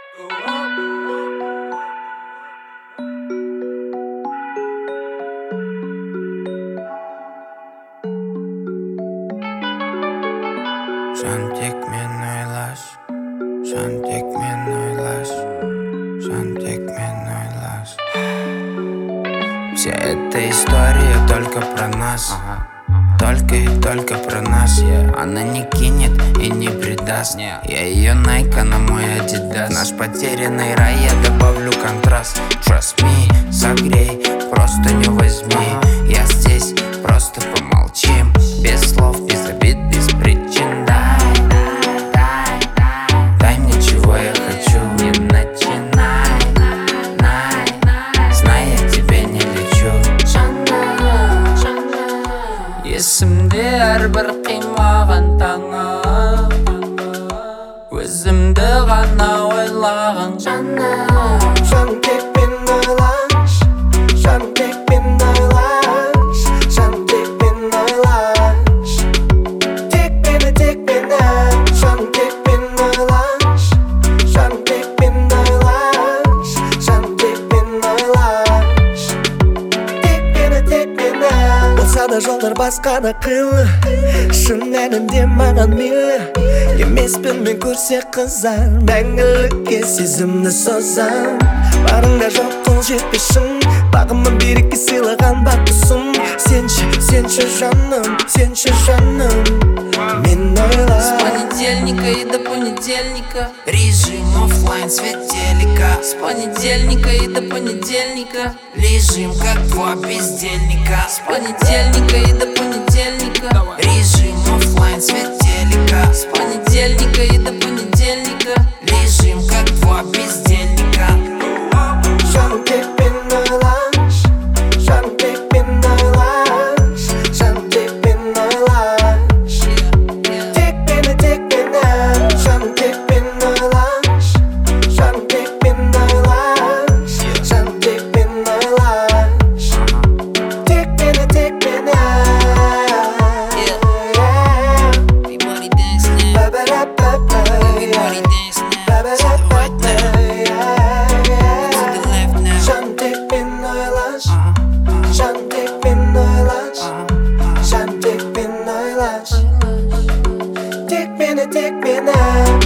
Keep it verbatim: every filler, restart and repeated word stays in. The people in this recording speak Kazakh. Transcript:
Жан тек мен ойлаш, жан тек мен ойлаш, жан тек мен ойлаш. Вся эта история только про нас, только и только про нас. Она не кинет и не предаст. Я ее Найка на мой Адидас. Наш потерянный рай, я добавлю контраст. Trust me, согрей, просто не возьми. Я здесь, просто помолчим. Без слов, без обид, без причин. Дай, дай, дай, дай. Дай мне, чего я хочу. Не начинай, най. Знай, я тебе не лечу. Есімде әрбір қимаған таңым, өзімді ғана ойлаған жаным. Жан тек мен ойлаш, жан тек мен ойлаш, жан тек мен ойлаш. Тек мені, тек мені, жан тек мен ойлаш, жан тек мен ойлаш, жан тек мен ойлаш. Тек мені, тек мені. Болса да жолдар басқа да қилы, шын мәнінде маған мейлі. Емеспін мен көрсе қызар, мәңгілікке сезімді созам. Барыңда жоқ қол жетпешін, бағымы берекке сыйлаған бақытсың. Сенші, сенші жаным, сенші жаным, мен ойлар. С понедельника и до понедельника режим оффлайн, свет телека. С понедельника и до понедельника лежим как два бездельника. С понедельника и до понедельника режим оффлайн, свет телека. С понедельника и до понедельника лежим как два бездельника. Жан тек мен ойлаш, жан тек мен ойлаш, жан тек мен ойлаш. Тек мені, тек мені, жан тек мен ойлаш, жан тек мен ойлаш, жан тек мен ойлаш. Тек мені, тек мені. Everybody dance now. Everybody dance now. To the right now. To the left now. Жан тек мен ойлаш, жан тек мен ойлаш, жан тек мен ойлаш. Тек мені, тек мені.